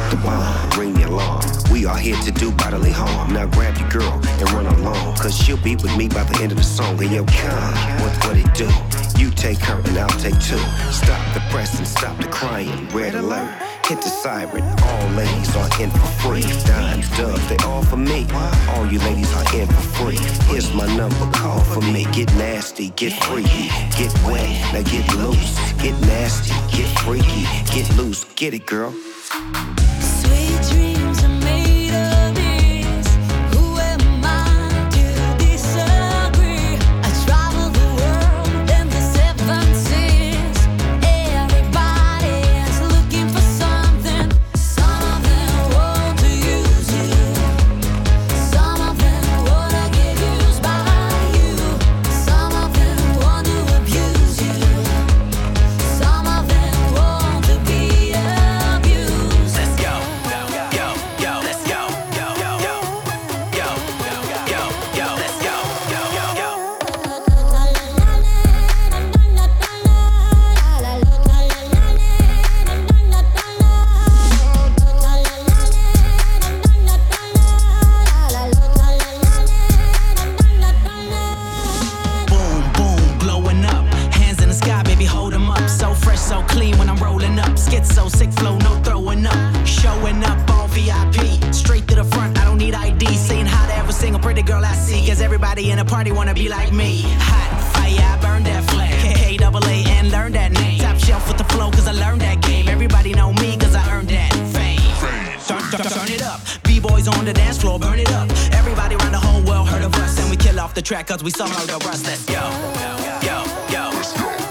the bomb, ring the alarm. We are here to do bodily harm. Now grab your girl and run along, cause she'll be with me by the end of the song. Hey yo, come, what it do? You take her and I'll take two. Stop the pressing, stop the crying. Red alert, hit the siren. All ladies are in for free. Dimes, dubs, they all for me. All you ladies are in for free. Here's my number, call for me. Get nasty, get freaky, get wet, now get loose. Get nasty, get freaky, get loose. Get it, girl. Sweet dreams are made of this. Who am I to disagree? I travel the world and the seven seas. Everybody's looking for something. Some of them want to use you. Some of them wanna get used by you. Some of them want to abuse you. Some of them want to be abused. Let's go, yo, yo, yo, let's go, yo, yo, yo, yo, yo, yo, let's go, yo, yo, yo. Boom, boom, blowing up. Hands in the sky, baby, hold 'em up. So fresh, so clean when I'm rolling up. Schizo, sick flow, no throwing up. Showing up on VIP. Straight to the front, I don't need ID. Saying hi to every single pretty girl I see. Cause everybody in the party wanna be like me. Hot fire, I burn that flame. K-A-A and learn that name. Top shelf with the flow, cause I learned that game. Everybody know me, cause I earned that fame. Turn it up. B-boys on the dance floor, burn it up. Everybody around the whole world heard of us. And we kill off the track cause we so murder us. Let's go, yo, yo, yo.